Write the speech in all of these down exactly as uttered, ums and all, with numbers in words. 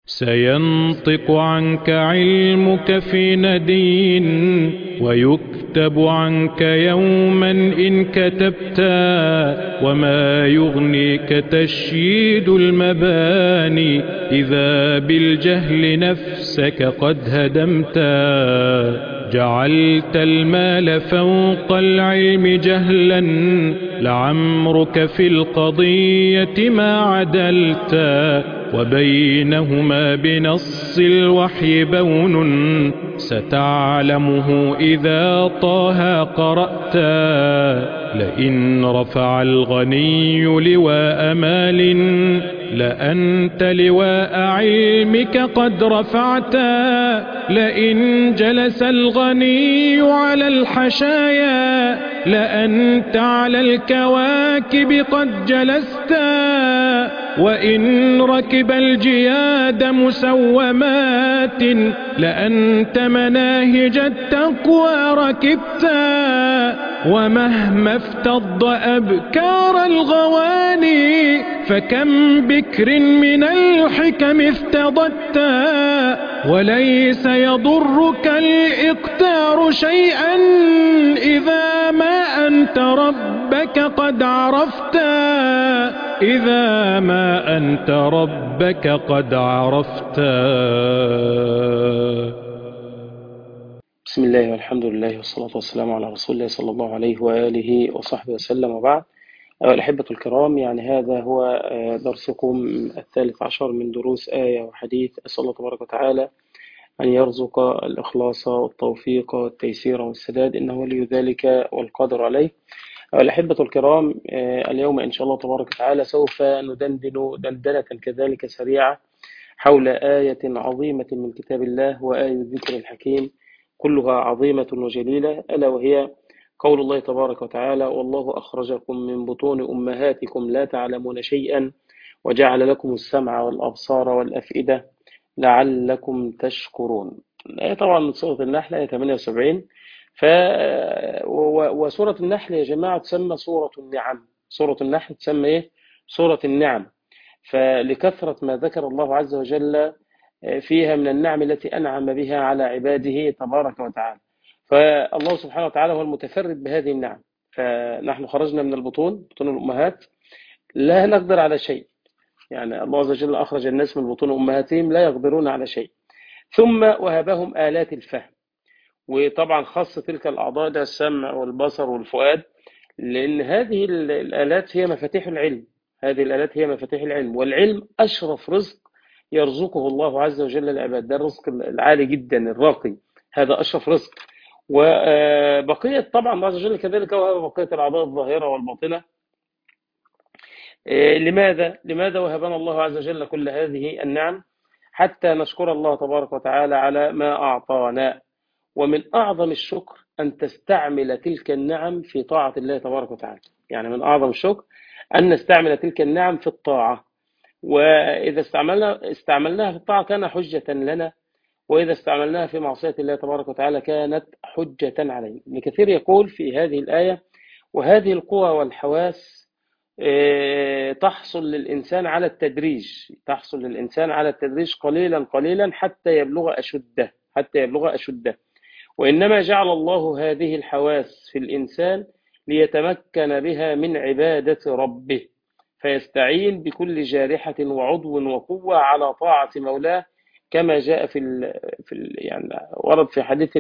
سينطق عنك علمك في ندين ويكتب عنك يوما إن كتبتا، وما يغنيك تشييد المباني إذا بالجهل نفسك قد هدمتا. جعلت المال فوق العلم جهلا، لعمرك في القضية ما عدلتا، وبينهما بنص الوحي بون ستعلمه إذا طه قرأتا. لئن رفع الغني لواء مال، لأنت لواء علمك قد رفعتا. لئن جلس الغني على الحشايا، لأنت على الكواكب قد جلستا. وإن ركب الجياد مسومات، لأنت مناهج التقوى ركبتا. ومهما افتض أبكار الغواني، فكم بكر من الحكم افتضتا. وليس يضرك الإقتار شيئا إذا ما أنت ربك قد عرفتا. إذا ما أنت ربك قد عرفتا. بسم الله والحمد لله والصلاة والسلام على رسول الله صلى الله عليه وآله وصحبه وسلم، وبعد. أيها الأحبة الكرام، يعني هذا هو درسكم الثالث عشر من دروس آية وحديث. أسأل الله تبارك وتعالى أن يرزق الإخلاص والتوفيق والتيسير والسداد، إنه ولي ذلك والقادر عليه. أيها الأحبة الكرام، اليوم إن شاء الله تبارك وتعالى سوف ندندن دندنة كذلك سريعة حول آية عظيمة من كتاب الله، وآية الذكر الحكيم كلها عظيمة وجليلة، ألا وهي قول الله تبارك وتعالى: والله أخرجكم من بطون أمهاتكم لا تعلمون شيئا وجعل لكم السمع والأبصار والأفئدة لعلكم تشكرون. الآية طبعا من سورة النحل، آية ثمانية وسبعين. ف وسورة النحل يا جماعة تسمى سورة النعم. سورة النحل تسمى إيه؟ سورة النعم. فلكثرة ما ذكر الله عز وجل فيها من النعم التي أنعم بها على عباده تبارك وتعالى. فالله سبحانه وتعالى هو المتفرد بهذه النعم. فنحن خرجنا من البطون، بطون الأمهات، لا نقدر على شيء. يعني الله عز وجل أخرج الناس من بطون أمهاتهم لا يقدرون على شيء، ثم وهبهم آلات الفهم. وطبعا خاصة تلك الأعضاء، ده السمع والبصر والفؤاد، لأن هذه الآلات هي مفاتيح العلم. هذه الآلات هي مفاتيح العلم، والعلم أشرف رزق يرزقه الله عز وجل العباد. ده الرزق العالي جدا الراقي، هذا أشرف رزق. وبقية طبعا الله عز وجل كذلك وهب بقية الأعضاء الظاهرة والباطنة. لماذا؟ لماذا وهبنا الله عز وجل كل هذه النعم؟ حتى نشكر الله تبارك وتعالى على ما أعطانا. ومن أعظم الشكر أن تستعمل تلك النعم في طاعة الله تبارك وتعالى. يعني من أعظم الشكر أن نستعمل تلك النعم في الطاعة، وإذا استعملنا استعملناها في الطاعة كان حجة لنا، وإذا استعملناها في معصية الله تبارك وتعالى كانت حجة علينا. ابن كثير يقول في هذه الآية: وهذه القوى والحواس تحصل للإنسان على التدريج، تحصل للإنسان على التدريج قليلا قليلا حتى يبلغ أشده، حتى يبلغ أشده. وإنما جعل الله هذه الحواس في الإنسان ليتمكن بها من عبادة ربه، فيستعين بكل جارحة وعضو وقوة على طاعة مولاه، كما جاء في ال في ال يعني ورد في حديث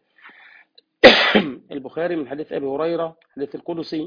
البخاري من حديث أبي هريرة، حديث القدسي،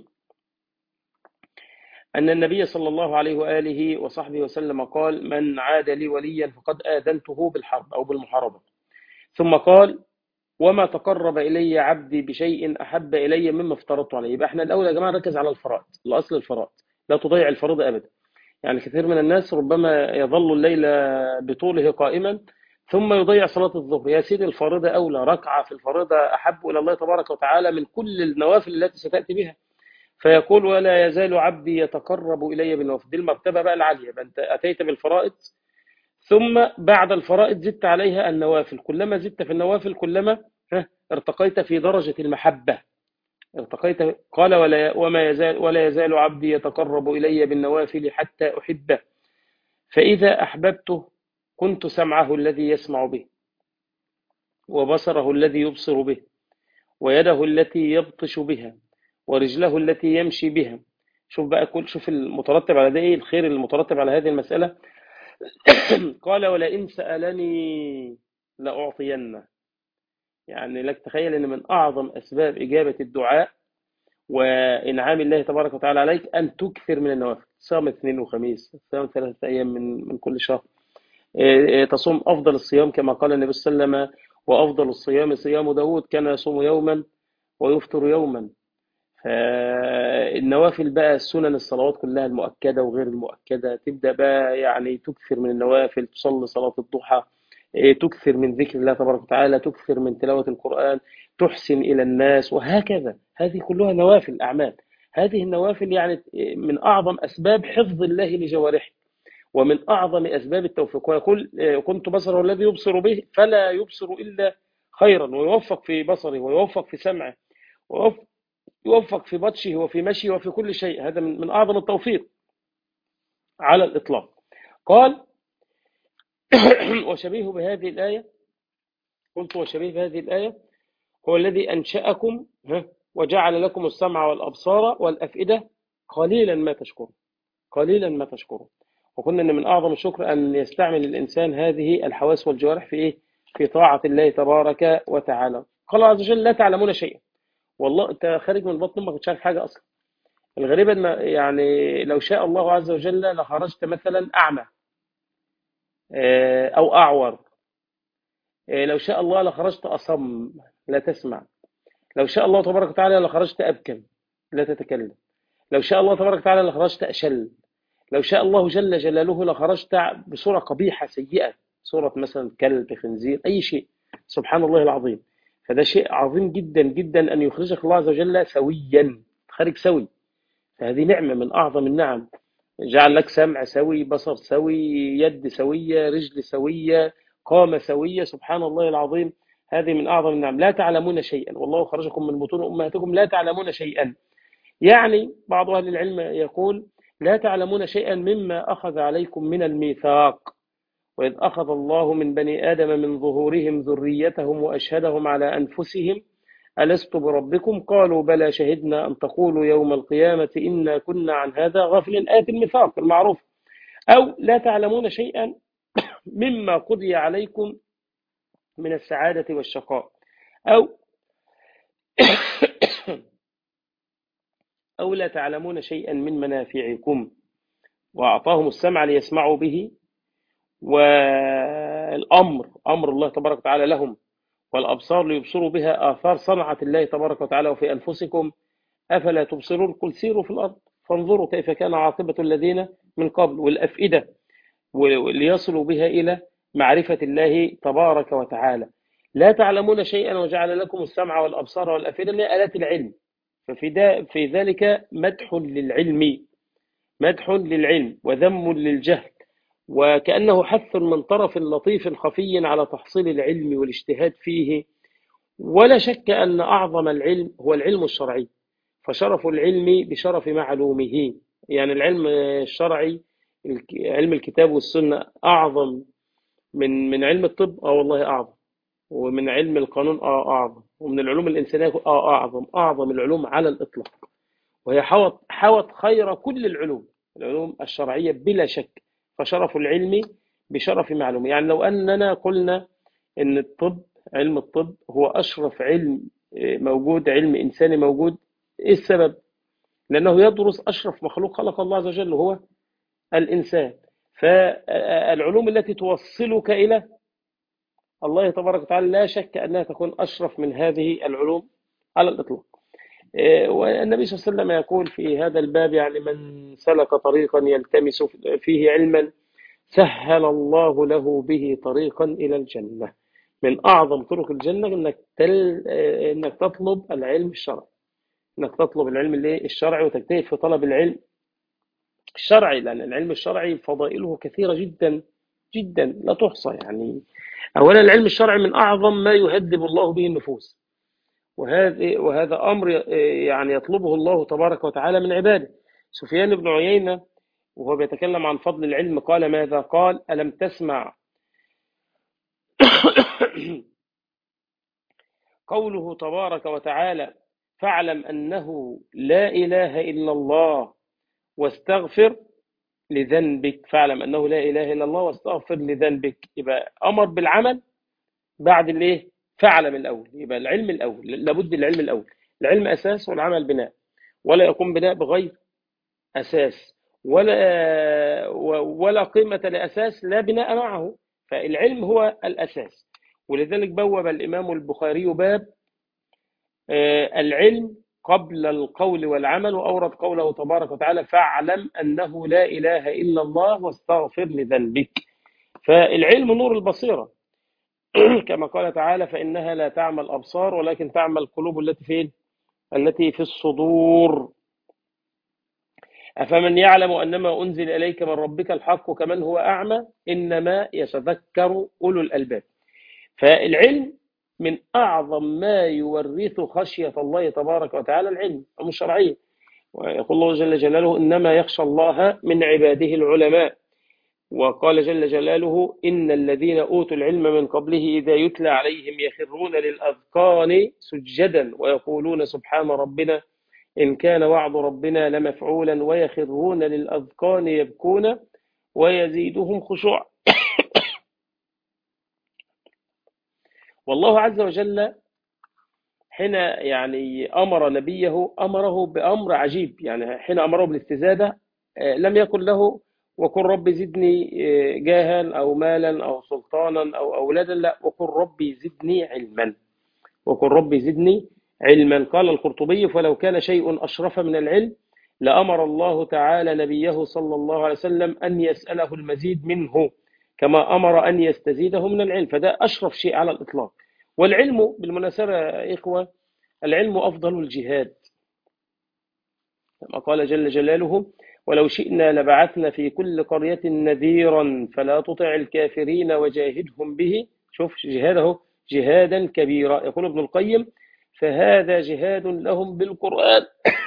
أن النبي صلى الله عليه وآله وصحبه وسلم قال: من عاد لي وليا فقد آذنته بالحرب أو بالمحاربة. ثم قال: وما تقرب إلي عبدي بشيء أحب إلي مما افترضت عليه. يبقى احنا الأول يا جماعة نركز على الفرائض، الأصل الفرائض، لا تضيع الفريضة أبدا. يعني كثير من الناس ربما يظل الليل بطوله قائما ثم يضيع صلاة الظهر. يا سيدي الفريضة أولى، ركعة في الفريضة أحب إلى الله تبارك وتعالى من كل النوافل التي ستأتي بها. فيقول: ولا يزال عبدي يتقرب إلي بالنوافل. دي المرتبة بقى العالية، أنت أتيت بالفرائض ثم بعد الفرائض زدت عليها النوافل. كلما زدت في النوافل كلما ارتقيت في درجة المحبة، ارتقيت. قال: ولا وما يزال ولا يزال عبدي يتقرب إلي بالنوافل حتى أحبه، فإذا أحببته كنت سمعه الذي يسمع به، وبصره الذي يبصر به، ويده التي يبطش بها، ورجله التي يمشي بها. شوف بقى، كل شوف المترتب على ده ايه، الخير المترتب على هذه المسألة. قال ولئن سألني لأعطينه. يعني لك تخيل ان من اعظم اسباب اجابة الدعاء وانعام الله تبارك وتعالى عليك ان تكثر من النوافل. صيام اثنين وخميس، صيام ثلاثة ايام من من كل شهر، إيه، إيه، تصوم افضل الصيام كما قال النبي صلى الله عليه وسلم: وافضل الصيام صيام داود كان يصوم يوما ويفطر يوما. فالنوافل بقى، السنن الصلوات كلها المؤكدة وغير المؤكدة، تبدأ بقى يعني تكثر من النوافل، تصلي صلاة الضحى، إيه، تكثر من ذكر الله تبارك وتعالى، تكثر من تلاوة القرآن، تحسن إلى الناس، وهكذا. هذه كلها نوافل أعمال. هذه النوافل يعني من أعظم أسباب حفظ الله لجوارحه، ومن أعظم أسباب التوفيق. ويقول: إيه، كنت بصره الذي يبصر به فلا يبصر إلا خيرا، ويوفق في بصره، ويوفق في سمعه، ويوفق يوفق في بطشه وفي مشيه وفي كل شيء. هذا من من أعظم التوفيق على الإطلاق. قال: وشبيه بهذه الآية، قلت وشبيه بهذه الآية هو الذي أنشأكم ها، وجعل لكم السمع والأبصار والأفئدة قليلا ما تشكرون. قليلا ما تشكرون. وقلنا أن من أعظم الشكر أن يستعمل الإنسان هذه الحواس والجوارح في إيه؟ في طاعة الله تبارك وتعالى. قال عز وجل: لا تعلمون شيئا. والله أنت خارج من بطن أمك مش عارف حاجة أصلا. الغريب ان يعني لو شاء الله عز وجل لخرجت مثلا اعمى، آه، او اعور. آه، لو شاء الله لخرجت اصم لا تسمع. لو شاء الله تبارك وتعالى لخرجت ابكم لا تتكلم. لو شاء الله تبارك وتعالى لخرجت اشل. لو شاء الله جل جلاله لخرجت بصوره قبيحه سيئه، صوره مثلا كلب، خنزير، اي شيء. سبحان الله العظيم. فده شيء عظيم جدا جدا ان يخرجك الله عز وجل سويا، خارج سوي. فهذه نعمه من اعظم النعم. جعل لك سمع سوي، بصر سوي، يد سوية، رجل سوية، قامة سوية. سبحان الله العظيم. هذه من أعظم النعم. لا تعلمون شيئا، والله خرجكم من بطون أمهاتكم لا تعلمون شيئا. يعني بعض أهل العلم يقول: لا تعلمون شيئا مما أخذ عليكم من الميثاق، وإذ أخذ الله من بني آدم من ظهورهم ذريتهم وأشهدهم على أنفسهم ألست بربكم قالوا بلى شهدنا أن تقولوا يوم القيامة إنا كنا عن هذا غافلين. آية الميثاق المعروف. أو لا تعلمون شيئا مما قضي عليكم من السعادة والشقاء، أو أو لا تعلمون شيئا من منافعكم، وأعطاهم السمع ليسمعوا به، والأمر أمر الله تبارك وتعالى لهم، والأبصار ليبصروا بها آثار صنعة الله تبارك وتعالى وفي أنفسكم أفلا تبصرون قل سيروا في الأرض فانظروا كيف كان عاقبة الذين من قبل. والأفئدة وليصلوا بها إلى معرفة الله تبارك وتعالى. لا تعلمون شيئا وجعل لكم السمع والأبصار والأفئدة اللي هي آلات العلم. ففي دا في ذلك مدح للعلم، مدح للعلم وذم للجهل، وكأنه حث من طرف لطيف خفي على تحصيل العلم والاجتهاد فيه. ولا شك أن أعظم العلم هو العلم الشرعي، فشرف العلم بشرف معلومه. يعني العلم الشرعي، علم الكتاب والسنة، أعظم من من علم الطب. اه والله أعظم. ومن علم القانون اه أعظم. ومن العلوم الإنسانية اه أعظم. أعظم العلوم على الإطلاق. وهي حوت حوت خير كل العلوم، العلوم الشرعية بلا شك. فشرف العلم بشرف معلومه. يعني لو أننا قلنا إن الطب، علم الطب هو أشرف علم موجود، علم إنساني موجود. إيه السبب؟ لأنه يدرس أشرف مخلوق خلق الله عز وجل وهو الإنسان. فالعلوم التي توصلك إلى الله تبارك وتعالى لا شك أنها تكون أشرف من هذه العلوم على الإطلاق. والنبي صلى الله عليه وسلم يقول في هذا الباب: يعني من سلك طريقا يلتمس فيه علما سهل الله له به طريقا إلى الجنة. من أعظم طرق الجنة إنك, تل... إنك تطلب العلم الشرعي، إنك تطلب العلم الشرعي وتجتهد في طلب العلم الشرعي. لأن العلم الشرعي فضائله كثيرة جدا جدا لا تحصى. يعني أولا العلم الشرعي من أعظم ما يهذب الله به النفوس، وهذا وهذا أمر يعني يطلبه الله تبارك وتعالى من عباده. سفيان بن عيينة وهو بيتكلم عن فضل العلم قال: ماذا قال؟ ألم تسمع قوله تبارك وتعالى فاعلم أنه لا إله إلا الله واستغفر لذنبك، فاعلم أنه لا إله إلا الله واستغفر لذنبك، يبقى أمر بالعمل بعد الايه؟ فاعلم الأول، يبقى العلم الأول، لابد العلم الأول، العلم أساس والعمل بناء، ولا يقوم بناء بغير أساس، ولا ولا قيمة لأساس لا بناء معه، فالعلم هو الأساس. ولذلك بوب الإمام البخاري باب آه، العلم قبل القول والعمل، وأورد قوله تبارك وتعالى فاعلم أنه لا إله إلا الله واستغفر لذنبك. فالعلم نور البصيرة كما قال تعالى فإنها لا تعمى الأبصار ولكن تعمى القلوب التي فين؟ التي في الصدور. أفمن يعلم أنما أنزل إليك من ربك الحق كمن هو أعمى إنما يتذكر أولو الألباب. فالعلم من أعظم ما يورث خشية الله تبارك وتعالى، العلم الشرعي. ويقول الله جل جلاله إنما يخشى الله من عباده العلماء. وقال جل جلاله إن الذين أوتوا العلم من قبله إذا يتلى عليهم يخرون للأذقان سجدا ويقولون سبحان ربنا إن كان وعد ربنا لمفعولا ويخرون للأذقان يبكون ويزيدهم خشوعا. والله عز وجل حين يعني أمر نبيه أمره بأمر عجيب، يعني حين أمره بالاستزادة لم يقل له وقل رب زدني جاها أو مالا أو سلطانا أو أولادا، لا، وقل ربي زدني علما، وقل ربي زدني علما. قال القرطبي فلو كان شيء أشرف من العلم لأمر الله تعالى نبيه صلى الله عليه وسلم أن يسأله المزيد منه كما أمر أن يستزيده من العلم، فده أشرف شيء على الإطلاق. والعلم بالمناسبة يا إخوة العلم أفضل الجهاد، كما قال جل جلاله ولو شئنا لبعثنا في كل قرية نذيرا فلا تطع الكافرين وجاهدهم به، شوف جهاده جهادا كبيرا. يقول ابن القيم فهذا جهاد لهم بالقرآن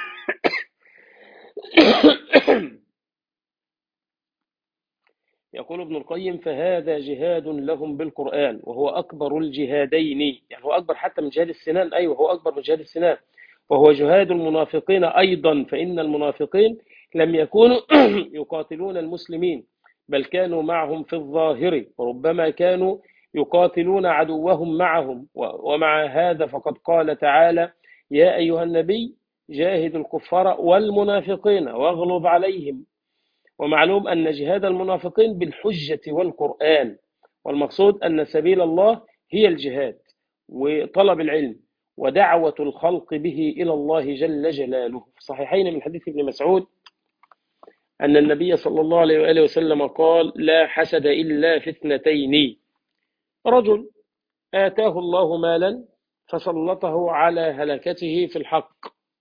يقول ابن القيم فهذا جهاد لهم بالقرآن وهو أكبر الجهادين، يعني هو أكبر حتى من جهاد السنان، أيوه هو أكبر من جهاد السنان، وهو جهاد المنافقين أيضا، فإن المنافقين لم يكونوا يقاتلون المسلمين بل كانوا معهم في الظاهر، وربما كانوا يقاتلون عدوهم معهم. ومع هذا فقد قال تعالى يا أيها النبي جاهد الكفار والمنافقين واغلظ عليهم. ومعلوم أن جهاد المنافقين بالحجة والقرآن، والمقصود أن سبيل الله هي الجهاد وطلب العلم ودعوة الخلق به إلى الله جل جلاله. في الصحيحين من حديث ابن مسعود أن النبي صلى الله عليه وآله وسلم قال لا حسد إلا في اثنتين، رجل آتاه الله مالا فسلطه على هلكته في الحق،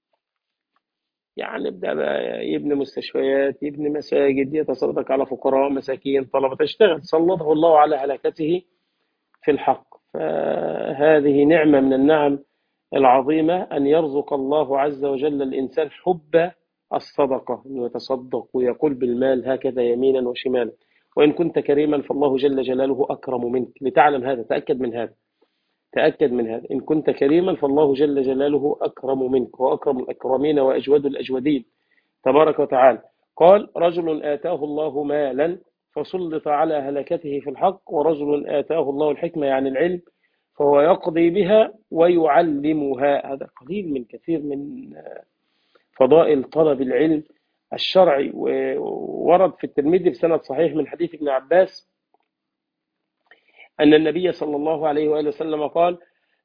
يعني يبدأ بقى يبني مستشفيات، يبني مساجد، يتصدق على فقراء مساكين طلبة، تشتغل، سلطه الله على هلكته في الحق. فهذه نعمة من النعم العظيمة أن يرزق الله عز وجل الإنسان حب الصدقة، أنه يتصدق ويقول بالمال هكذا يمينا وشمالا. وإن كنت كريما فالله جل جلاله أكرم منك، لتعلم هذا، تأكد من هذا، تأكد من هذا، إن كنت كريما فالله جل جلاله أكرم منك وأكرم الأكرمين وأجود الأجودين تبارك وتعالى. قال رجل آتاه الله مالا فسلط على هلكته في الحق، ورجل آتاه الله الحكمة يعني العلم فهو يقضي بها ويعلمها. هذا قليل من كثير من فضائل طلب العلم الشرعي. وورد في الترمذي بسند صحيح من حديث ابن عباس أن النبي صلى الله عليه وآله وسلم قال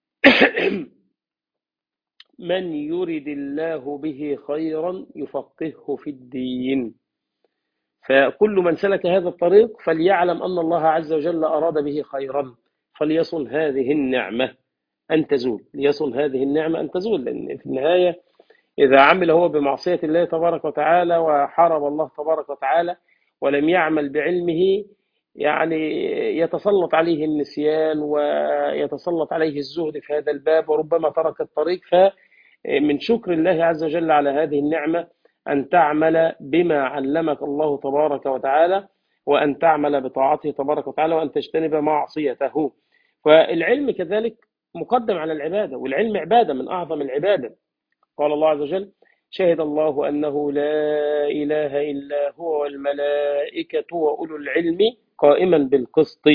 من يرد الله به خيرا يفقهه في الدين. فكل من سلك هذا الطريق فليعلم أن الله عز وجل أراد به خيرا، فليصن هذه النعمة أن تزول، ليصن هذه النعمة أن تزول، لأن في النهاية إذا عمل هو بمعصية الله تبارك وتعالى وحارب الله تبارك وتعالى ولم يعمل بعلمه، يعني يتسلط عليه النسيان ويتسلط عليه الزهد في هذا الباب وربما ترك الطريق. فمن شكر الله عز وجل على هذه النعمة أن تعمل بما علمك الله تبارك وتعالى، وأن تعمل بطاعته تبارك وتعالى، وأن تجتنب معصيته. فالعلم كذلك مقدم على العبادة، والعلم عبادة من أعظم العبادة. قال الله عز وجل: شهد الله أنه لا إله إلا هو والملائكة وأولو العلم قائما بالقسط.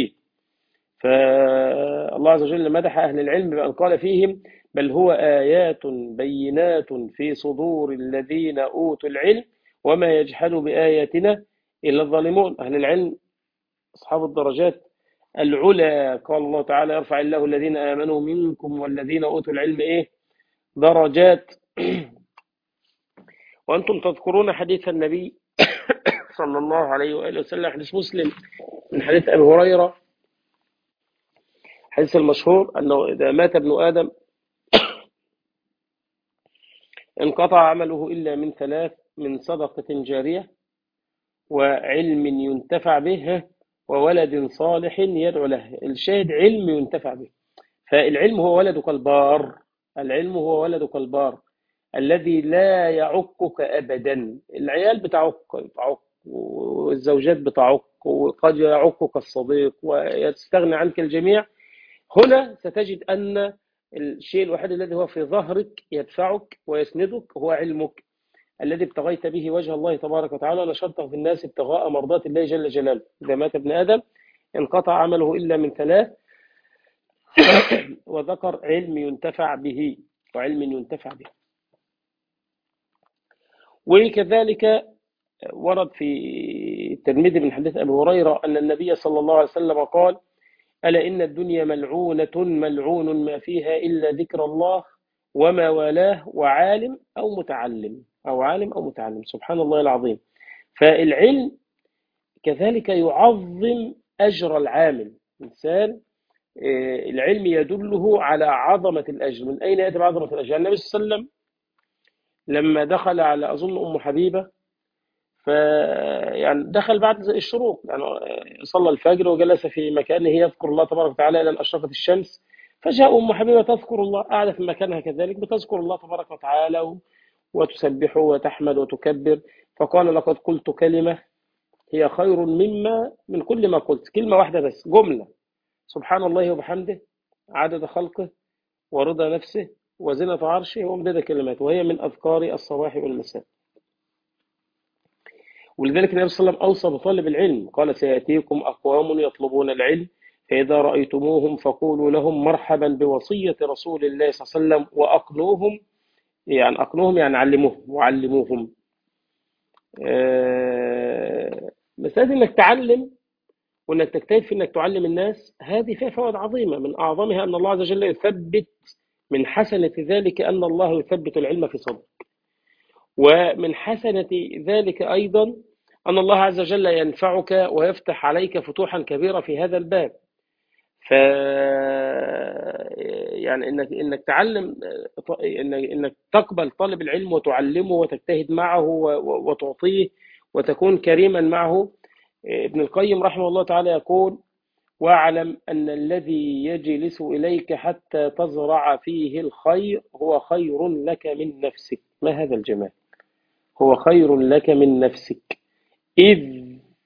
فالله عز وجل مدح أهل العلم بأن قال فيهم: بل هو آيات بينات في صدور الذين أوتوا العلم وما يجحد بآياتنا إلا الظالمون. أهل العلم أصحاب الدرجات العلى. قال الله تعالى: يرفع الله الذين آمنوا منكم والذين أوتوا العلم إيه درجات. وأنتم تذكرون حديث النبي صلى الله عليه وآله وسلم، حديث مسلم من حديث أبي هريرة، حديث المشهور أنه إذا مات ابن آدم انقطع عمله إلا من ثلاث: من صدقة جارية، وعلم ينتفع به، وولد صالح يدعو له. الشاهد علم ينتفع به. فالعلم هو ولدك البار، العلم هو ولدك البار الذي لا يعقك أبدا. العيال بتعق بتعق والزوجات بتعق، وقد يعقك الصديق ويستغني عنك الجميع. هنا ستجد أن الشيء الوحيد الذي هو في ظهرك يدفعك ويسندك هو علمك الذي ابتغيت به وجه الله تبارك وتعالى، ونشرته في الناس ابتغاء مرضات الله جل جلاله. إذا مات ابن آدم انقطع عمله إلا من ثلاث، وذكر علم ينتفع به وعلم ينتفع به. وكذلك ورد في الترمذي من حديث أبي هريرة أن النبي صلى الله عليه وسلم قال: ألا إن الدنيا ملعونة ملعون ما فيها إلا ذكر الله وما والاه وعالم أو متعلم، أو عالم أو متعلم. سبحان الله العظيم. فالعلم كذلك يعظم أجر العامل. إنسان العلم يدله على عظمة الأجر. من أين يأتي بعظمة الأجر؟ النبي صلى الله عليه وسلم لما دخل على أظن أم حبيبة، ف يعني دخل بعد الشروق، يعني صلى الفجر وجلس في مكانه يذكر الله تبارك وتعالى إلى أن أشرقت الشمس، فجاء أم حبيبة تذكر الله، قاعدة في مكانها كذلك بتذكر الله تبارك وتعالى وتسبحه وتحمد وتكبر. فقال: لقد قلت كلمة هي خير مما من كل ما قلت. كلمة واحدة بس، جملة: سبحان الله وبحمده عدد خلقه ورضا نفسه وزنة عرشه ومدد كلماته، وهي من أذكار الصباح والمساء. ولذلك النبي صلى الله عليه وسلم أوصى بطالب العلم، قال: سيأتيكم أقوام يطلبون العلم فإذا رأيتموهم فقولوا لهم مرحبا بوصية رسول الله صلى الله عليه وسلم وأقنوهم، يعني أقنوهم يعني علموهم وعلموهم. آه، مسألة إنك تعلم وإنك تجتهد في إنك تعلم الناس، هذه فيها فوائد عظيمة. من أعظمها أن الله عز وجل يثبت، من حسنة ذلك أن الله يثبت العلم في صدرك. ومن حسنة ذلك أيضا أن الله عز وجل ينفعك ويفتح عليك فتوحا كبيرة في هذا الباب. ف يعني انك انك تعلم، انك انك تقبل طالب العلم وتعلمه وتجتهد معه وتعطيه وتكون كريما معه. ابن القيم رحمه الله تعالى يقول: واعلم أن الذي يجلس إليك حتى تزرع فيه الخير هو خير لك من نفسك. ما هذا الجمال! هو خير لك من نفسك، إذ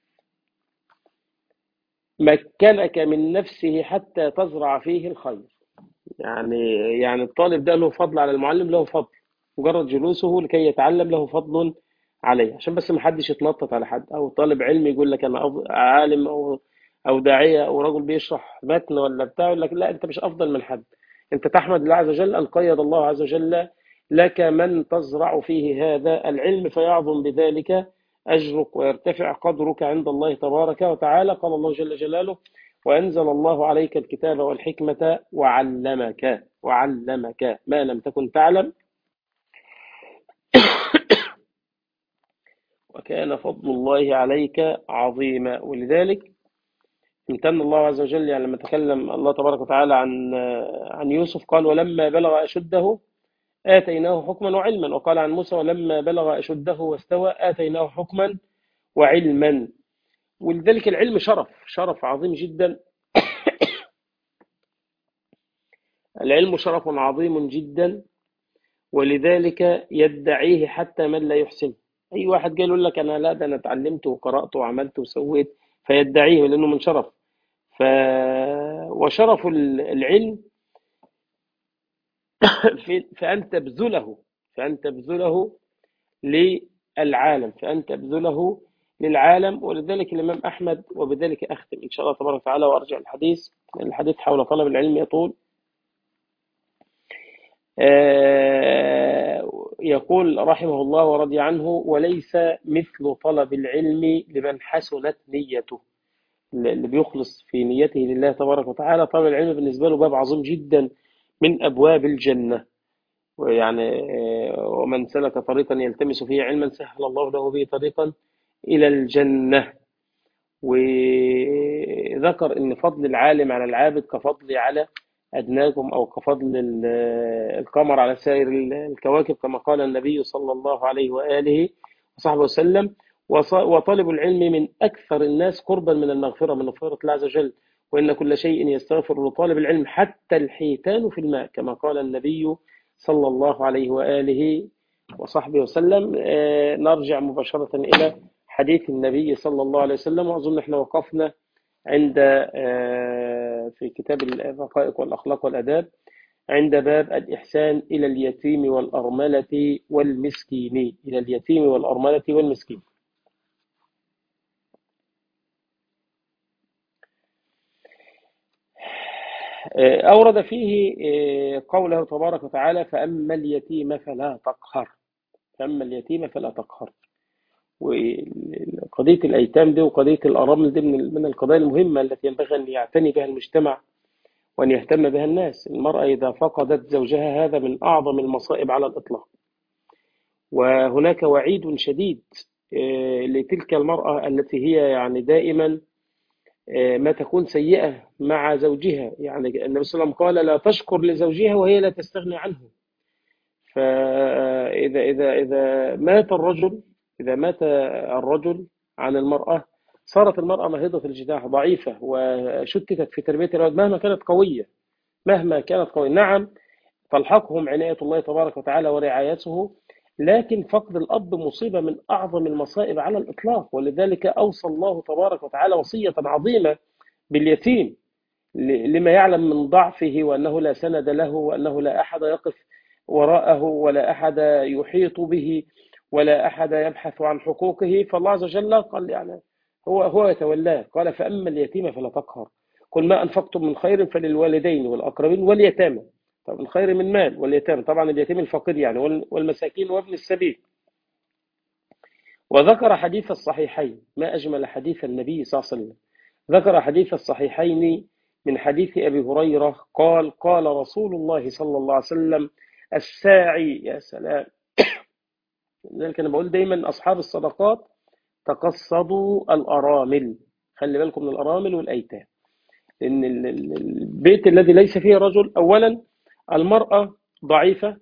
مكنك من نفسه حتى تزرع فيه الخير. يعني يعني الطالب ده له فضل على المعلم، له فضل. مجرد جلوسه لكي يتعلم له فضل عليه، عشان بس ما حدش يتنطط على حد، او طالب علم يقول لك انا أفضل عالم، او او داعيه او رجل بيشرح متن ولا بتاع، يقول لك لا انت مش افضل من حد. انت تحمد الله عز وجل ان قيد الله عز وجل لك من تزرع فيه هذا العلم، فيعظم بذلك اجرك ويرتفع قدرك عند الله تبارك وتعالى. قال الله جل جلاله: وأنزل الله عليك الكتاب والحكمة وعلمك وعلمك ما لم تكن تعلم وكان فضل الله عليك عظيما. ولذلك امتن الله عز وجل، يعني لما تكلم الله تبارك وتعالى عن عن يوسف قال: ولما بلغ أشده آتيناه حكما وعلما. وقال عن موسى: ولما بلغ أشده واستوى آتيناه حكما وعلما. ولذلك العلم شرف، شرف عظيم جدا. العلم شرف عظيم جدا، ولذلك يدعيه حتى من لا يحسن. أي واحد جاي يقول لك أنا لا، ده أنا اتعلمت وقرأت وعملت وسويت، فيدعيه لأنه من شرف. ف وشرف العلم في فأن تبذله فأن تبذله للعالم فأن تبذله للعالم. ولذلك الإمام أحمد، وبذلك أختم إن شاء الله تبارك وتعالى وأرجع الحديث، الحديث حول طلب العلم يطول. يقول رحمه الله ورضي عنه: وليس مثل طلب العلم لمن حسنت نيته. اللي بيخلص في نيته لله تبارك وتعالى، طلب العلم بالنسبة له باب عظيم جدا من أبواب الجنة. ويعني ومن سلك طريقا يلتمس فيه علما سهل الله له به طريقا إلى الجنة. وذكر أن فضل العالم على العابد كفضل على أدناكم، أو كفضل القمر على سائر الكواكب، كما قال النبي صلى الله عليه وآله وصحبه وسلم. وطالب العلم من أكثر الناس قربا من المغفرة، من مغفرة الله عز وجل. وإن كل شيء يستغفر لطالب العلم حتى الحيتان في الماء، كما قال النبي صلى الله عليه وآله وصحبه وسلم. نرجع مباشرة إلى حديث النبي صلى الله عليه وسلم. وأظن احنا وقفنا عند في كتاب الرقائق والأخلاق والأداب عند باب الإحسان إلى اليتيم والأرملة والمسكين. إلى اليتيم والأرملة والمسكين. أورد فيه قوله تبارك وتعالى: فأما اليتيم فلا تقهر. فأما اليتيم فلا تقهر. وقضية الأيتام دي وقضية الأرامل دي من القضايا المهمة التي ينبغي أن يعتني بها المجتمع وأن يهتم بها الناس. المرأة إذا فقدت زوجها هذا من أعظم المصائب على الإطلاق. وهناك وعيد شديد لتلك المرأة التي هي يعني دائما ما تكون سيئة مع زوجها. يعني النبي صلى الله عليه وسلم قال: لا تشكر لزوجها وهي لا تستغني عنه. فإذا إذا إذا مات الرجل إذا مات الرجل عن المرأة، صارت المرأة مهضة الجناح، ضعيفة، وشتتت في تربية الأولاد مهما كانت قوية مهما كانت قوية. نعم، تلحقهم عناية الله تبارك وتعالى ورعايته، لكن فقد الأب مصيبة من أعظم المصائب على الإطلاق. ولذلك أوصى الله تبارك وتعالى وصية عظيمة باليتيم، لما يعلم من ضعفه، وأنه لا سند له، وأنه لا أحد يقف وراءه، ولا أحد يحيط به، ولا أحد يبحث عن حقوقه. فالله عز وجل قال يعني هو هو يتولاه. قال: فأما اليتيم فلا تقهر. قل ما أنفقتم من خير فللوالدين والأقربين واليتامى. طب الخير من مال، واليتامى طبعا اليتيم الفقير يعني، والمساكين وابن السبيل. وذكر حديث الصحيحين. ما أجمل حديث النبي صلى الله عليه وسلم. ذكر حديث الصحيحين من حديث أبي هريرة قال: قال رسول الله صلى الله عليه وسلم: الساعي. يا سلام. لذلك أنا بقول دايما أصحاب الصدقات تقصدوا الأرامل. خلي بالكم من الأرامل والأيتام، لأن البيت الذي ليس فيه رجل، أولا المرأة ضعيفة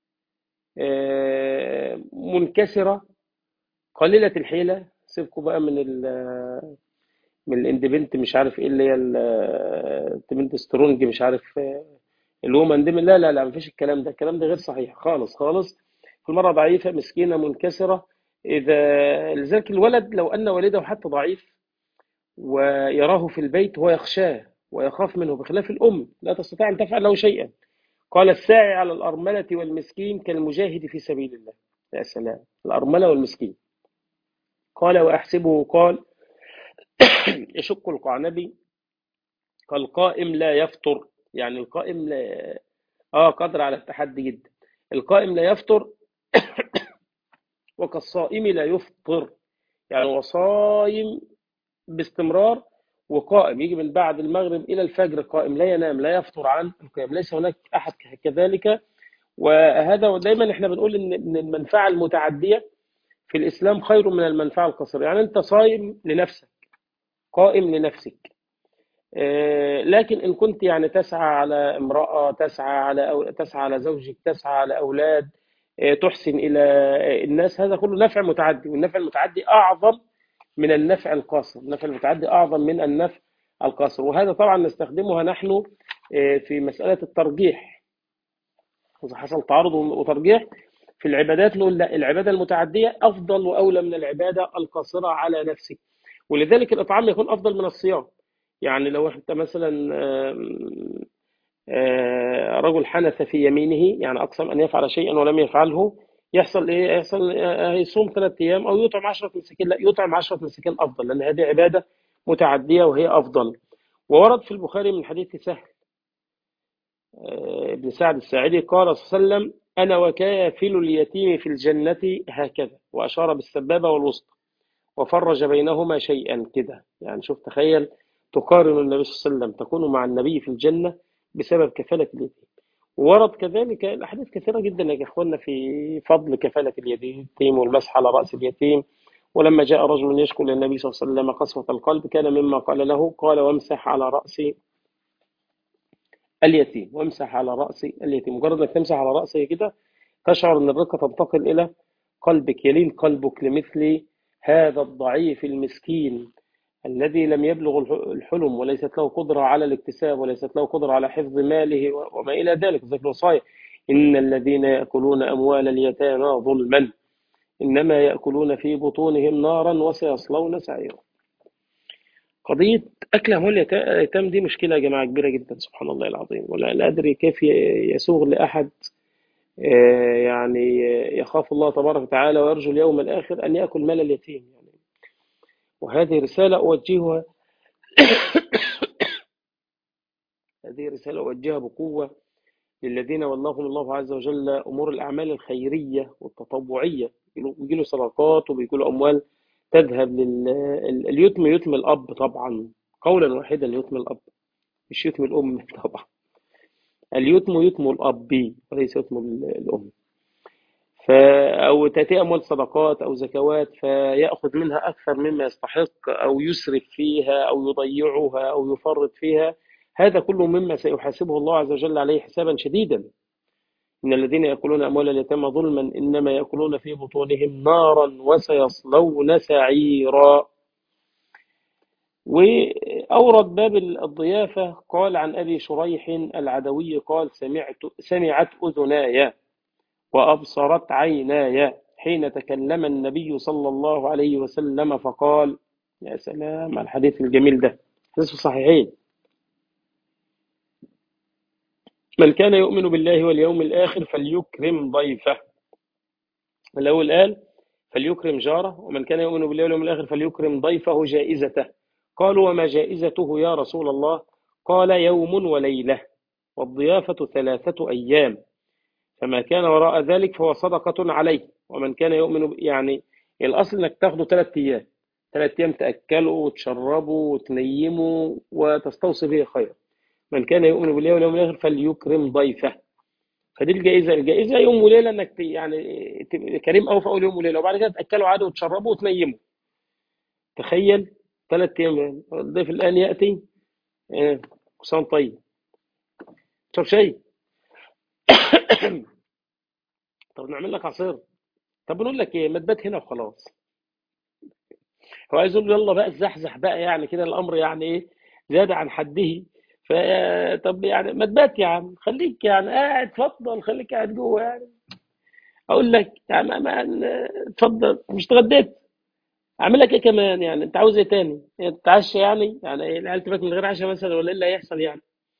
منكسرة قليلة الحيلة. سيبكوا بقى من ال من الاندبنت مش عارف ايه اللي هي التبنت سترونج مش عارف الومن دي. لا لا لا مفيش الكلام ده. الكلام ده غير صحيح خالص خالص. المرأة ضعيفة مسكينة منكسرة. إذا لذلك الولد لو أن والده حتى ضعيف ويراه في البيت هو يخشاه ويخاف منه، بخلاف الأم لا تستطيع أن تفعل له شيئا. قال: الساعي على الأرملة والمسكين كالمجاهد في سبيل الله. يا سلام، الأرملة والمسكين. قال: وأحسبه قال يشق القعنبي كالقائم لا يفطر. يعني القائم لا آه قدر على التحدي جدا. القائم لا يفطر وكالصائم لا يفطر. يعني هو صايم باستمرار وقائم، يجي من بعد المغرب إلى الفجر قائم، لا ينام لا يفطر عن القيام. ليس هناك أحد كذلك. وهذا دايما احنا بنقول إن المنفعة المتعدية في الإسلام خير من المنفعة القصيرة. يعني أنت صايم لنفسك، قائم لنفسك، لكن إن كنت يعني تسعى على امرأة، تسعى على أو تسعى على زوجك، تسعى على أولاد، تحسن إلى الناس، هذا كله نفع متعدي. والنفع المتعدي أعظم من النفع القاصر. النفع المتعدي أعظم من النفع القاصر. وهذا طبعا نستخدمها نحن في مسألة الترجيح. إذا حصل تعارض وترجيح في العبادات، نقول لا، العبادة المتعدية أفضل وأولى من العبادة القاصرة على نفسك. ولذلك الإطعام يكون أفضل من الصيام. يعني لو أنت مثلا آم، آه، رجل حنث في يمينه، يعني أقسم أن يفعل شيئا ولم يفعله، يحصل إيه؟ يحصل آه، يصوم ثلاث أيام أو يطعم عشرة مساكين. لا، يطعم عشرة مساكين أفضل، لأن هذه عبادة متعدية وهي أفضل. وورد في البخاري من حديث سهل آه، ابن سعد الساعدي قال صلى الله عليه وسلم: أنا وكافل اليتيم في الجنة هكذا، وأشار بالسبابة والوسطى وفرج بينهما شيئا كده. يعني شوف، تخيل، تقارن النبي صلى الله عليه وسلم تكون مع النبي في الجنة بسبب كفالة اليتيم. ورد كذلك الأحاديث كثيرة جدا يا إخواننا في فضل كفالة اليتيم والمسح على رأس اليتيم. ولما جاء رجل يشكو للنبي صلى الله عليه وسلم قسوة القلب، كان مما قال له، قال: وامسح على رأس اليتيم، وامسح على رأس اليتيم. مجرد انك تمسح على رأسه كده، تشعر ان الرقة تنتقل الى قلبك، يلين قلبك لمثل هذا الضعيف المسكين الذي لم يبلغ الح- الحلم، وليست له قدرة على الاكتساب، وليست له قدرة على حفظ ماله و- وما إلى ذلك. ذلك الوصايا: إن الذين يأكلون أموال اليتامى ظلما إنما يأكلون في بطونهم نارا وسيصلون سعيرا. قضية أكل أموال اليتا- اليتام دي مشكلة يا جماعة كبيرة جدا، سبحان الله العظيم. ولا لا أدري كيف ي- يسوغ لأحد آه، يعني يخاف الله تبارك وتعالى ويرجو اليوم الآخر أن يأكل مال اليتيم يعني. وهذه رسالة أوجهها هذه رسالة أوجهها بقوة للذين ولاهم الله عز وجل أمور الأعمال الخيرية والتطوعية. بيجي له صدقات وبيجي له أموال تذهب لليتم. يتم الأب طبعا، قولا واحدا: يتم الأب، مش يتم الأم طبعا. اليتم يتم الأب وليس يتم الأم. ف أو تأتي أموال صدقات أو زكوات فيأخذ منها أكثر مما يستحق، أو يسرف فيها أو يضيعها أو يفرط فيها. هذا كله مما سيحاسبه الله عز وجل عليه حسابا شديدا. إن الذين يأكلون أموال اليتامى ظلما إنما يأكلون في بطونهم نارا وسيصلون سعيرا. وأورد باب الضيافة قال: عن أبي شريح العدوي قال: سمعت سمعت أذناي وأبصرت عيناي حين تكلم النبي صلى الله عليه وسلم فقال. يا سلام على الحديث الجميل ده، حديث في الصحيحين: من كان يؤمن بالله واليوم الآخر فليكرم ضيفه. الأول قال: فليكرم جاره. ومن كان يؤمن بالله واليوم الآخر فليكرم ضيفه جائزته. قالوا: وما جائزته يا رسول الله؟ قال: يوم وليلة، والضيافة ثلاثة أيام، فما كان وراء ذلك فهو صدقة عليه. ومن كان يؤمن ب... يعني الأصل إنك تاخده ثلاث أيام، ثلاث أيام تأكلوا وتشربوا وتنيموا وتستوصي به خير. من كان يؤمن بالله واليوم الآخر فليكرم ضيفه. فدي الجائزة. الجائزة يوم وليلة، إنك ت- يعني تبقى كريم أوي في أول يوم وليلة، وبعد كده تأكلوا عادي وتشربوا وتنيموا. تخيل، ثلاث أيام. الضيف الآن يأتي، آه، كل سنة وأنت طيب، تشرب شاي؟ طب نعمل لك عصير؟ طب بنقول لك إيه، ما تبات هنا وخلاص. هو عايز يقول له يلا بقى الزحزح بقى، يعني كده الامر يعني ايه، زاد عن حده. ف طب يعني ما تبات يا عم، خليك يعني قاعد، اتفضل خليك قاعد جوه يعني. اقول لك يعني ما ما- اتفضل، مش اتغديت؟ اعمل لك ايه كمان يعني؟ انت عاوز ايه تاني؟ تتعشى يعني؟ يعني إيه، العيال تبات من غير عشاء مثلا، ولا ايه اللي هيحصل يعني؟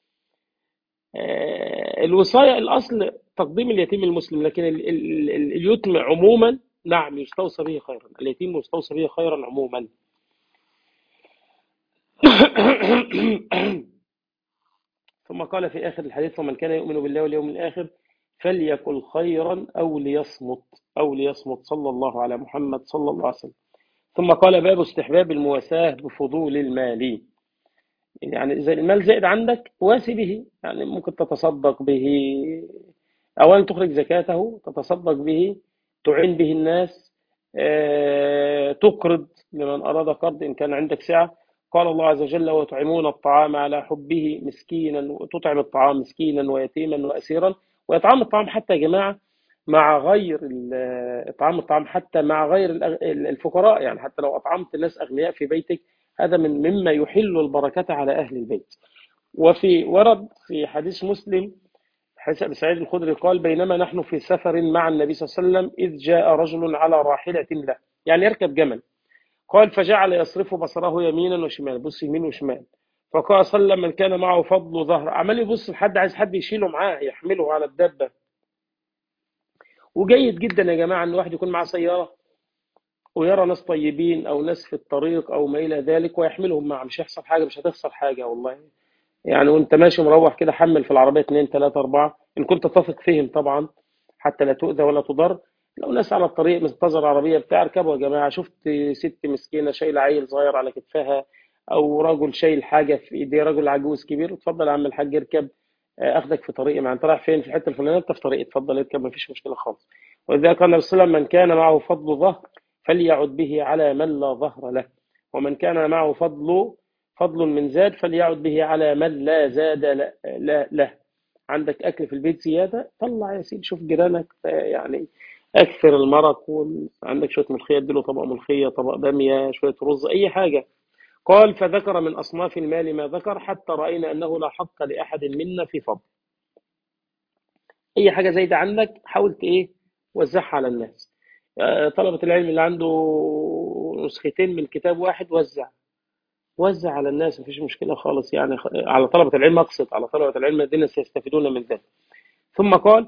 آه، الوصاية الاصل تقديم اليتيم المسلم، لكن ال- ال- ال- اليتم عموما نعم يستوصى به خيرا. اليتيم يستوصى به خيرا عموما. ثم قال في آخر الحديث: ومن كان يؤمن بالله واليوم الآخر فليقل خيرا أو ليصمت أو ليصمت صلى الله على محمد صلى الله عليه وسلم. ثم قال: باب استحباب المواساة بفضول المال. يعني إذا المال زائد عندك واسي به، يعني ممكن تتصدق به. أولا تخرج زكاته، تتصدق به، تعين به الناس، آه، تقرض لمن أراد قرض إن كان عندك سعة. قال الله عز وجل: ويطعمون الطعام على حبه مسكينا، وتطعم الطعام مسكينا ويتيما وأسيرا. وإطعام الطعام حتى يا جماعة مع غير ال- إطعام الطعام حتى مع غير الأغ- الفقراء، يعني حتى لو أطعمت الناس أغنياء في بيتك، هذا من مما يحل البركة على أهل البيت. وفي ورد في حديث مسلم حديث أبي سعيد الخدري قال: بينما نحن في سفر مع النبي صلى الله عليه وسلم إذ جاء رجل على راحلة له، يعني يركب جمل. قال: فجعل يصرف بصره يمينا وشمالا، بص يمين وشمال. فقال صلى الله عليه وسلم: من كان معه فضل ظهر. عمال يبص لحد عايز حد يشيله معاه يحمله على الدابة. وجيد جدا يا جماعة ان واحد يكون معاه سيارة ويرى ناس طيبين او ناس في الطريق او ما الى ذلك ويحملهم معه، مش هيحصل حاجة، مش هتخسر حاجة والله. يعني وانت ماشي مروح كده حمل في العربية اتنين تلاتة أربعة إن كنت تثق فيهم طبعا، حتى لا تؤذى ولا تضر. لو ناس على الطريق منتظر عربية بتاع اركبوا يا جماعة. شفت ست مسكينة شايلة عيل صغير على كتفها، أو رجل شايل حاجة في إيديه، رجل عجوز كبير، اتفضل يا عم الحاج اركب. آه، أخدك في طريق، ما أنت رايح فين في الحتة الفلانية، أنت في طريق، اتفضل اركب، ما فيش مشكلة خالص. وإذا كان النبي صلى الله عليه وسلم: من كان معه فضل ظهر فليعد به على من لا ظهر له، ومن كان معه فضل فضل من زاد فليعد به على من لا زاد لا, لا له. عندك أكل في البيت زيادة، طلع يا سيدي، شوف جيرانك آه، يعني أكثر المرق وال... عندك شوية ملوخية اديله طبق ملوخية، طبق بامية، شوية رز، أي حاجة. قال: فذكر من أصناف المال ما ذكر حتى رأينا أنه لا حق لأحد منا في فضل. أي حاجة زي ده عندك حاولت إيه وزعها على الناس. آه، طلبة العلم اللي عنده نسختين من كتاب واحد وزع، وزع على الناس، مفيش مشكلة خالص يعني. خ- على طلبة العلم أقصد، على طلبة العلم الذين سيستفيدون من ذلك. ثم قال: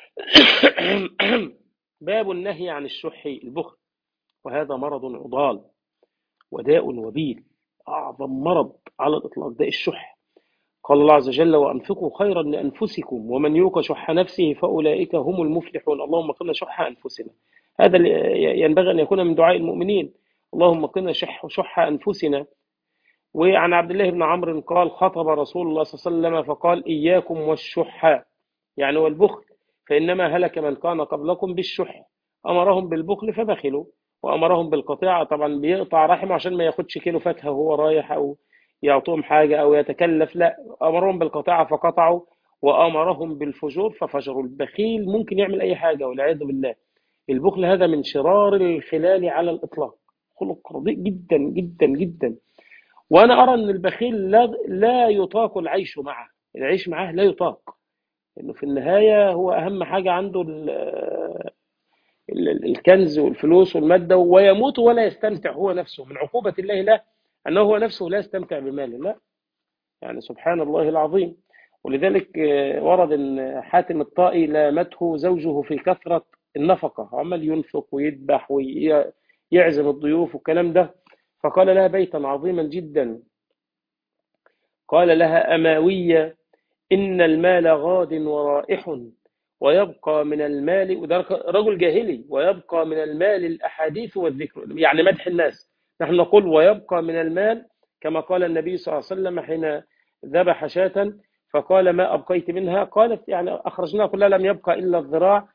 باب النهي عن الشح البخل، وهذا مرض عضال وداء وبيل، أعظم مرض على الإطلاق داء الشح. قال الله عز وجل: وأنفقوا خيرا لأنفسكم ومن يوق شح نفسه فأولئك هم المفلحون. اللهم قنا شح أنفسنا. هذا اللي ينبغي أن يكون من دعاء المؤمنين: اللهم قنا شح شح أنفسنا. وعن عبد الله بن عمرو قال: خطب رسول الله صلى الله عليه وسلم فقال: إياكم والشح، يعني والبخل، فإنما هلك من كان قبلكم بالشح. أمرهم بالبخل فبخلوا، وأمرهم بالقطيعة، طبعا بيقطع رحمه عشان ما ياخدش كيلو فاكهة وهو رايح، أو يعطوهم حاجة أو يتكلف، لا، أمرهم بالقطيعة فقطعوا، وأمرهم بالفجور ففجروا. البخيل ممكن يعمل أي حاجة والعياذ بالله. البخل هذا من شرار الخلال على الإطلاق، خلق رديء جدا جدا جدا. وأنا أرى أن البخيل لا, لا يطاق العيش معه، العيش معه لا يطاق، لأنه في النهاية هو أهم حاجة عنده ال- ال- الكنز والفلوس والمادة، ويموت ولا يستمتع هو نفسه. من عقوبة الله له أنه هو نفسه لا يستمتع بماله، لا، يعني سبحان الله العظيم. ولذلك آه، ورد أن حاتم الطائي لامته زوجه في كثرة النفقة، عمال ينفق ويذبح ويعزم الضيوف والكلام ده. فقال لها بيتا عظيما جدا، قال لها: أماوية، إن المال غاد ورائح، ويبقى من المال، وده رجل جاهلي، ويبقى من المال الأحاديث والذكر، يعني مدح الناس. نحن نقول: ويبقى من المال، كما قال النبي صلى الله عليه وسلم حين ذبح شاة فقال: ما أبقيت منها؟ قالت: يعني أخرجناها كلها، لم يبقى إلا الذراع.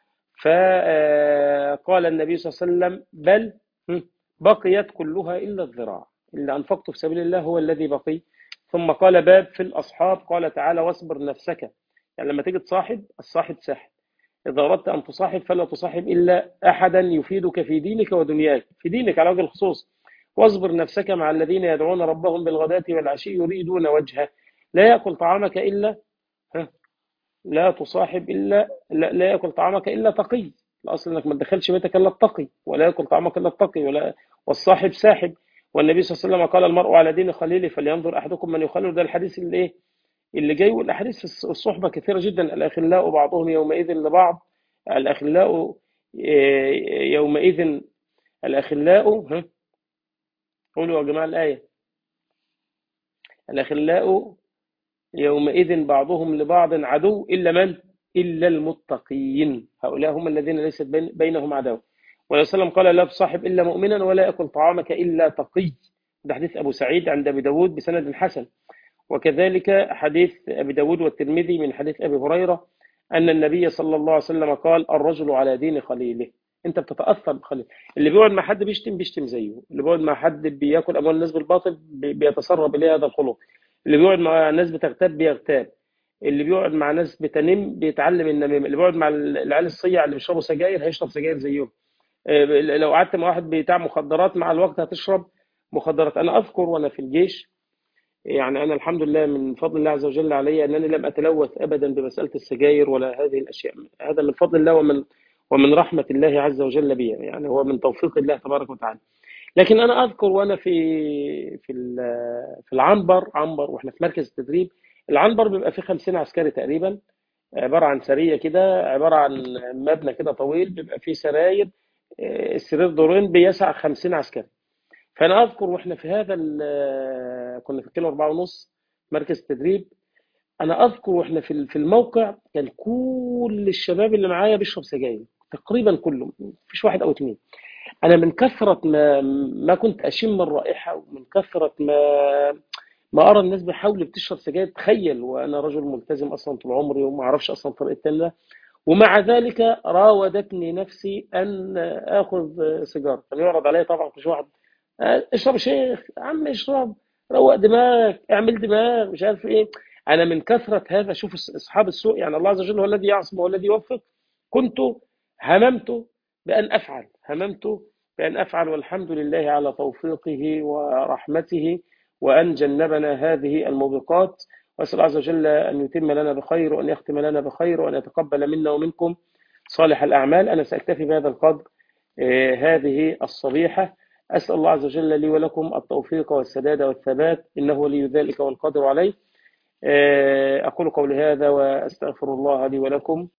فقال النبي صلى الله عليه وسلم: بل بقيت كلها إلا الذراع، اللي أنفقت في سبيل الله هو الذي بقي. ثم قال: باب في الأصحاب، قال تعالى: واصبر نفسك. يعني لما تيجي تصاحب، الصاحب ساحب، إذا أردت أن تصاحب فلا تصاحب إلا أحدا يفيدك في دينك ودنياك، في دينك على وجه الخصوص. واصبر نفسك مع الذين يدعون ربهم بالغداة والعشي يريدون وجهه، لا يأكل طعامك إلا ها، لا تصاحب إلا لا, لا يأكل طعامك إلا تقي. الأصل إنك ما تدخلش بيتك إلا التقي، ولا يأكل طعامك إلا التقي، ولا والصاحب ساحب. والنبي صلى الله عليه وسلم قال: المرء على دين خليله فلينظر أحدكم من يخلل. ده الحديث اللي إيه اللي جاي. والاحاديث في الصحبه كثيره جدا: الاخلاء بعضهم يومئذ لبعض، الاخلاء يومئذ، الاخلاء ها، قولوا يا جماعه الايه: الاخلاء يومئذ بعضهم لبعض عدو الا من؟ الا المتقين، هؤلاء هم الذين ليست بين بينهم عداوه. والنبي صلى الله عليه وسلم قال: لا تصاحب الا مؤمنا ولا ياكل طعامك الا تقي. ده حديث ابو سعيد عند ابي داود بسند حسن. وكذلك حديث أبي داود والترمذي من حديث أبي هريرة أن النبي صلى الله عليه وسلم قال: الرجل على دين خليله. أنت بتتأثر بخليل. اللي بيقعد مع حد بيشتم بيشتم زيه، اللي بيقعد مع حد بياكل أموال الناس بالباطل بي- بيتسرب إليه هذا الخلق، اللي بيقعد مع ناس بتغتاب بيغتاب، اللي بيقعد مع ناس بتنم بيتعلم النميمة، اللي بيقعد مع العيال الصيع اللي بيشربوا سجاير هيشرب سجاير زيهم. آه، لو قعدت مع واحد بتاع مخدرات مع الوقت هتشرب مخدرات. أنا أذكر وأنا في الجيش، يعني أنا الحمد لله من فضل الله عز وجل علي أنني لم أتلوث أبدا بمسألة السجاير ولا هذه الأشياء. هذا من فضل الله ومن ومن رحمة الله عز وجل بي، يعني هو من توفيق الله تبارك وتعالى. لكن انا اذكر وانا في في في العنبر عنبر واحنا في مركز التدريب. العنبر بيبقى فيه خمسين عسكري تقريبا، عباره عن سريه كده، عباره عن مبنى كده طويل بيبقى فيه سراير، السرير دورين بيسع خمسين عسكري. فانا اذكر واحنا في هذا كنا في الكيلو أربعة ونص مركز التدريب. انا اذكر واحنا في في الموقع كان كل الشباب اللي معايا بيشرب سجاير تقريبا كله، مفيش واحد او اتنين. انا من كثره ما ما كنت اشم الرائحه، ومن كثره ما ما ارى الناس بحاول بتشرب سجاير. تخيل وانا رجل ملتزم اصلا طول عمري وما اعرفش اصلا طريقه التنة، ومع ذلك راودتني نفسي ان اخذ سيجاره. كان يعرض علي طبعا مش واحد، آه، اشرب يا شيخ، يا عم اشرب، روق دماغك، اعمل دماغ، مش عارف ايه. انا من كثره هذا شوف اصحاب السوء، يعني الله عز وجل هو الذي يعصم والذي يوفق. كنت هممت بان افعل هممت بان افعل والحمد لله على توفيقه ورحمته، وان جنبنا هذه الموبقات. واسال الله عز وجل ان يتم لنا بخير، وان يختم لنا بخير، وان يتقبل منا ومنكم صالح الاعمال. انا ساكتفي بهذا القدر آه، هذه الصبيحه. أسأل الله عز وجل لي ولكم التوفيق والسداد والثبات، إنه ولي ذلك والقادر عليه. آه، أقول قولي هذا وأستغفر الله لي ولكم.